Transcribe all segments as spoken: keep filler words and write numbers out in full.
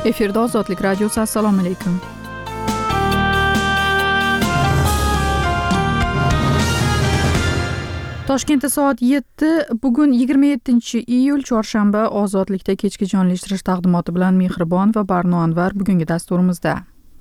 Efirda Ozodlik radiosi. Assalomu alaykum. Toshkentda soat yetti, bugun yigirma yettinchi iyul chorshanba. Ozodlikda kechki jonlashtirish taqdimoti bilan Mehribon va Barno Anvar bugungi dasturimizda.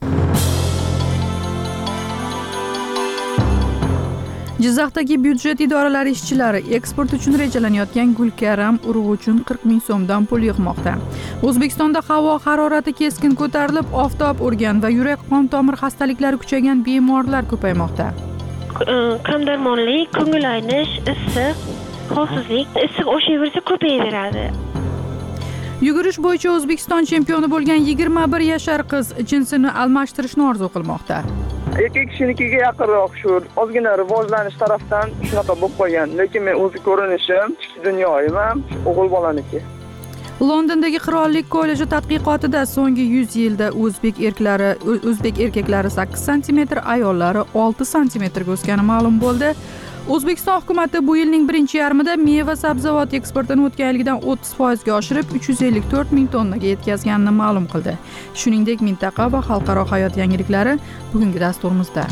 Jizzaxdagi byudjet idoralari ishchilari eksport uchun rejalanayotgan gulkaram urug'i uchun qirq ming so'mdan pul yig'moqda. O'zbekistonda havo harorati keskin ko'tarilib, oftob urgan va yurak-qon tomir xastaliklari kuchaygan bemorlar ko'paymoqda. Qon darmonlik, ko'ngil aynish, issiq, holsizlik, issiq o'shaversa ko'payaveradi. Yugurish bo'yicha O'zbekiston chempioni bo'lgan yigirma bir yashar qiz jinsini almashtirishni orzu qilmoqda. Ikki kishinikiga yaqinroq shu ozgina rivojlanish tarafdan shunaqa bo'lib qolgan, lekin men o'zi ko'rinishim, ichki dunyoyim ham o'g'il bolaniki. Londondagi Qirollik kolleji tadqiqotida so'nggi yuz yilda o'zbek erklari, o'zbek erkaklari sakkiz santimetr, ayollari olti santimetrga o'sgani ma'lum bo'ldi. O'zbekiston hukumati bu yilning birinchi yarmida meva-sabzavot eksportini o'tgan yilgidan o'ttiz foizga oshirib uch yuz ellik to'rt ming tonnaga yetkazganini ma'lum qildi. Shuningdek, mintaqa va xalqaro hayot yangiliklari bugungi dasturimizda.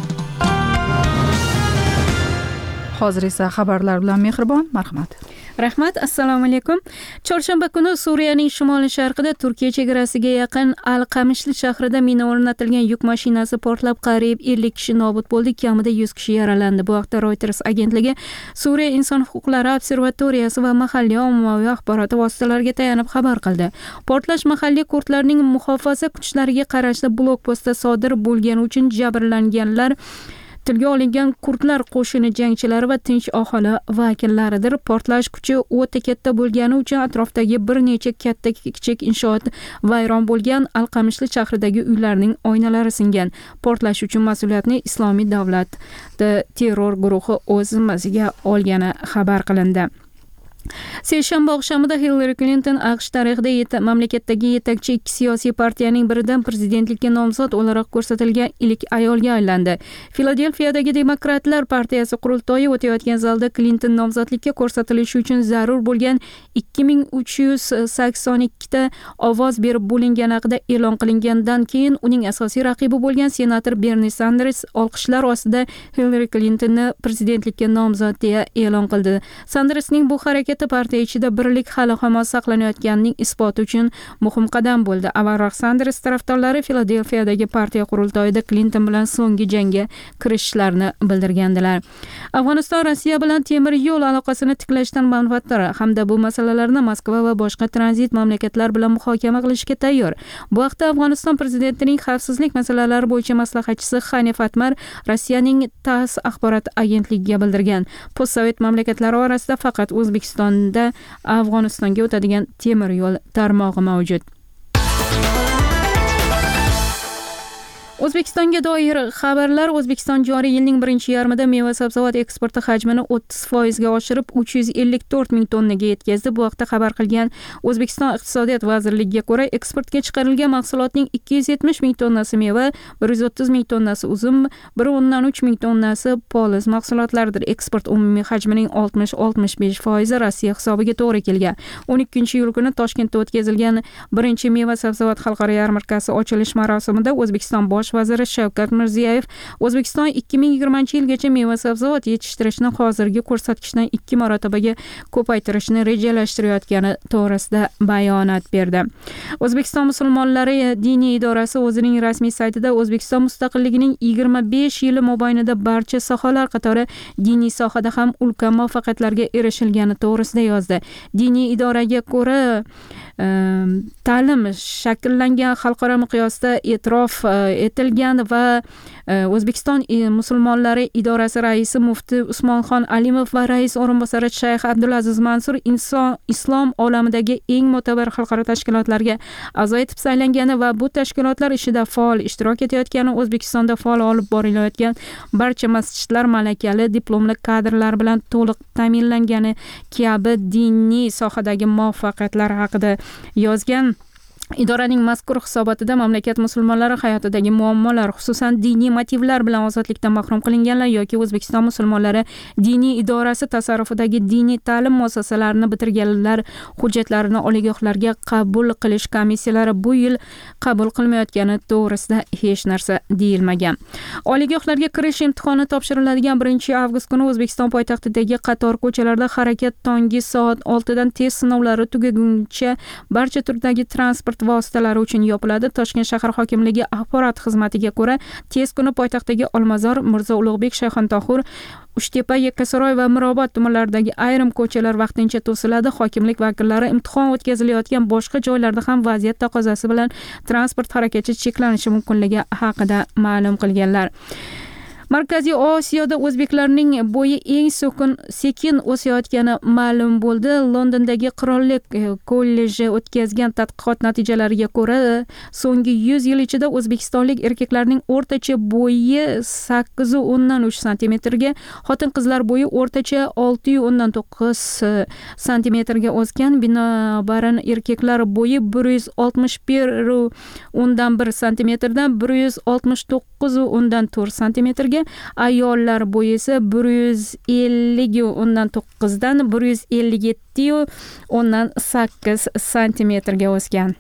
Hozir esa xabarlar bilan Mehribon, marhamat. Rahmat, assalomu alaykum. Chorshanba kuni Suriyaning shimoli-sharqida Turkiya chegarasiga yaqin Al-Qamishli shahrida mina o'rnatilgan yuk mashinasi portlab, qariyb ellik kishi nobud bo'ldi, kamida yuz kishi yaralandi. Bu haqda Reuters agentligi Suriya inson huquqlari observatoriyasi va mahalliy ommaviy axborot vositalariga tayanib xabar qildi. Portlash mahalliy kurdlarning muhofaza kuchlariga qarashli blokpostda sodir bo'lgani uchun jabrlanganlar tilga olingan kurdlar qo'shini jangchilari va tinch aholi vakillaridir. Portlash kuchi o'ta katta bo'lgani uchun atrofdagi bir necha katta kichik inshoot vayron bo'lgan. Al-Qamishli shahridagi uylarning oynalari singan. Portlash uchun mas'uliyatni Islomiy davlat terror guruhi o'z zimmasiga olgani xabar qilindi. Seshanba oqshomida Hillary Clinton AQSh tarixida yet mamlakatdagi yetakchi ikki siyosiy partiyaning biridan prezidentlikka nomzod o'laroq ko'rsatilgan ilk ayolga aylandi. Filadelfiyadagi Demokratlar partiyasi qurultoyi o'tayotgan zalda Clinton nomzodlikka ko'rsatilishi uchun zarur bo'lgan ikki ming uch yuz sakson ikki ta ovoz berib bo'lingani haqida e'lon qilingandan keyin uning asosiy raqibi bo'lgan senator Bernie Sanders olqishlar ostida Hillary Clintonni prezidentlikka nomzod deya e'lon qildi. Sandersning bu harakati partiya ichida birlik hali hamon saqlanayotganining isboti uchun muhim qadam bo'ldi. Avvalroq Sanders tarafdorlari Filadelfiyadagi partiya qurultoyida Clinton bilan so'nggi jangga kirishishlarini bildirgandilar. Afg'oniston Rossiya bilan temir yo'l aloqasini tiklashdan manfaatdor hamda bu masalalarni Moskva va boshqa tranzit mamlakatlar bilan muhokama qilishga tayyor. Bu haqda Afg'oniston prezidentining xavfsizlik masalalari bo'yicha maslahatchisi Hanif Atmar Rossiyaning TASS axborot agentligiga bildirgan. Postsovet mamlakatlari orasida faqat O'zbekiston da Afg'onistonga o'tadigan temir yo'l tarmog'i mavjud. O'zbekistonga doir xabarlar. O'zbekiston joriy yilning birinchi yarmida meva-sabzavot eksporti hajmini o'ttiz foizga oshirib uch yuz ellik to'rt ming tonnaga yetkazdi. Bu haqda xabar qilgan O'zbekiston Iqtisodiyot vazirligiga ko'ra, eksportga chiqarilgan mahsulotning ikki yuz yetmish ming tonnasi meva, bir yuz o'ttiz ming tonnasi uzum, bir o'ndan uch ming tonnasi poliz mahsulotlaridir. Eksport umumiy hajmining oltmish oltmish besh foizi Rossiya hisobiga to'g'ri kelgan. o'n ikkinchi iyul kuni Toshkentda o'tkazilgan birinchi meva-sabzavot xalqaro yarmarkasi ochilish marosimida O'zbekiston bosh vaziri Shavkat Mirziyoyev O'zbekiston ikki ming yigirmanchi yilgacha meva-sabzavot yetishtirishni hozirgi ko'rsatkichdan ikki marotabaga ko'paytirishni rejalashtirayotgani to'g'risida bayonot berdi. O'zbekiston musulmonlari diniy idorasi o'zining rasmiy saytida O'zbekiston mustaqilligining yigirma besh yili mobaynida barcha sohalar qatori diniy sohada ham ulkan muvaffaqiyatlarga erishilgani to'g'risida yozdi. Diniy idoraga ko'ra ta'lim shakllangan, xalqaro miqyosda e'tirof etilgan va O'zbekiston musulmonlari idorasi raisi mufti Usmonxon Alimov va rais o'rinbosari Shayx Abdulaziz Mansur inson islom olamidagi eng mo'tabar xalqaro tashkilotlarga a'zo etib saylangani va bu tashkilotlar ishida faol ishtirok etayotgani, O'zbekistonda faol olib borilayotgan barcha masjidlar malakali diplomli kadrlar bilan to'liq ta'minlangani kabi diniy sohadagi muvaffaqiyatlar haqida yozgan. Idoraning mazkur hisobotida mamlakat musulmonlari hayotidagi muammolar, xususan diniy motivlar bilan ozodlikdan mahrum qilinganlar yoki O'zbekiston musulmonlari diniy idorasi tasarrufidagi diniy ta'lim muassasalarini bitirganlar hujjatlarini oliygohlarga qabul qilish komissiyalari bu yil qabul qilmayotgani to'g'risida hech narsa deyilmagan. Oliygohlarga kirish imtihoni topshiriladigan birinchi avgust kuni O'zbekiston poytaxtidagi qator ko'chalarda harakat tongi soat oltidan test sinovlari tugaguncha barcha turdagi transport vositalari uchun yopiladi. Toshkent shahar hokimligi axborot xizmatiga ko'ra, tez kuni poytaxtdagi Olmazor, Mirzo Ulug'bek, Shayxontohur, Uchtepa, Yakkasaroy va Mirobod tumanlaridagi ayrim ko'chalar vaqtincha to'siladi. Hokimlik vakillari imtihon o'tkazilayotgan boshqa joylarda ham vaziyat taqozosi bilan transport harakati cheklanishi mumkinligi haqida ma'lum qilganlar. Markaziy Osiyoda o'zbeklarning bo'yi eng so'kin sekin o'sayotgani ma'lum bo'ldi. Londondagi Qirollik kolleji o'tkazgan tadqiqot natijalariga ko'ra, so'nggi yuz yil ichida o'zbekistonlik erkaklarning o'rtacha bo'yi sakkiz nuqta o'ndan uch santimetrga, xotin-qizlar bo'yi o'rtacha olti nuqta o'ndan to'qqiz santimetrga o'sgan. Binobarin erkaklar bo'yi bir yuz oltmish bir nuqta o'ndan bir santimetrdan bir yuz oltmish to'qqiz nuqta o'ndan to'rt santimetrga, ayollar bo'yi esa bir yuz ellik nuqta o'ndan to'qqizdan bir yuz ellik yetti nuqta o'ndan sakkiz santimetrga o'sgan.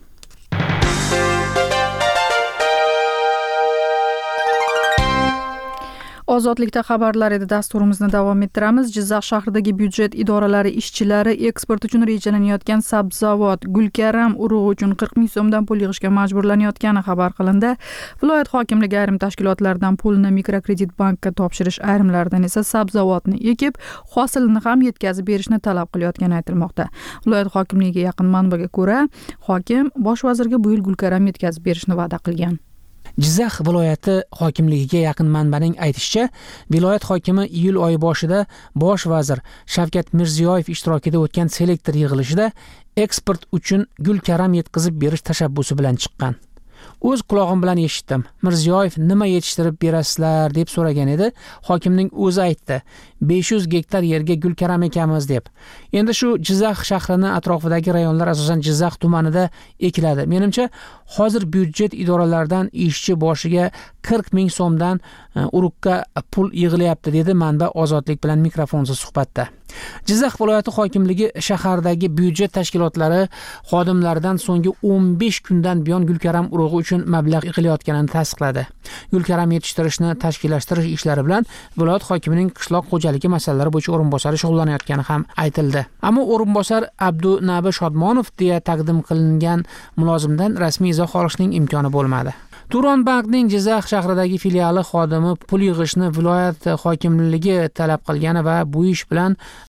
Ozodlikda xabarlar edi. Dasturimizni davom ettiramiz. Jizzax shahridagi byudjet idoralari ishchilari eksport uchun rejalanayotgan sabzavot Gulkaram urug'i uchun qirq ming so'mdan pul yig'ishga majburlanayotgani xabar qilindi. Viloyat hokimligi ayrim tashkilotlardan pulni mikrokredit bankka topshirish, ayrimlaridan esa sabzavotni ekib, hosilini ham yetkazib berishni talab qilayotgani aytilmoqda. Viloyat hokimligiga yaqin manbaga ko'ra, hokim bosh vazirga bu yil Gulkaram yetkazib berishni va'da qilgan. Jizzax viloyati hokimligiga yaqin manbaning aytishicha, viloyat hokimi iyul oyi boshida bosh vazir Shavkat Mirziyoyev ishtirokida o'tgan selektor yig'ilishida eksport uchun Gulkaram yetkazib berish tashabbusi bilan chiqqan. O'z quloqim bilan eshitdim. Mirziyoyev nima yetishtirib berasizlar deb so'ragan edi. Hokimning o'zi aytdi, besh yuz gektar yerga Gulkaram ekamiz deb. Endi shu Jizzax shahrini atrofidagi rayonlar asosan Jizzax tumanida ekiladi. Menimcha, hozir byudjet idoralaridan ishchi boshiga qirq ming so'mdan urug'ga pul yig'ilyapti, dedi manba Ozodlik bilan mikrofonsiz suhbatda. Jizzax viloyati hokimligi shahardagi byudjet tashkilotlari xodimlaridan so'nggi o'n besh kundan buyon Gulkaram urug'i uchun mablag' yig'ilayotganini tasdiqladi. Gulkaram yetishtirishni tashkillashtirish ishlari bilan viloyat hokimining qishloq xo'jaligi masalalari bo'yicha o'rinbosari shug'ullanayotgani ham aytildi. Ammo o'rinbosar Abdunabi Shodmonov deya taqdim qilingan mulozimdan rasmiy izoh olishning imkoni bo'lmadi. Turon bankning Jizzax shahridagi filiali xodimi pul yig'ishni viloyat hokimligi talab qilgani va bu ish bilan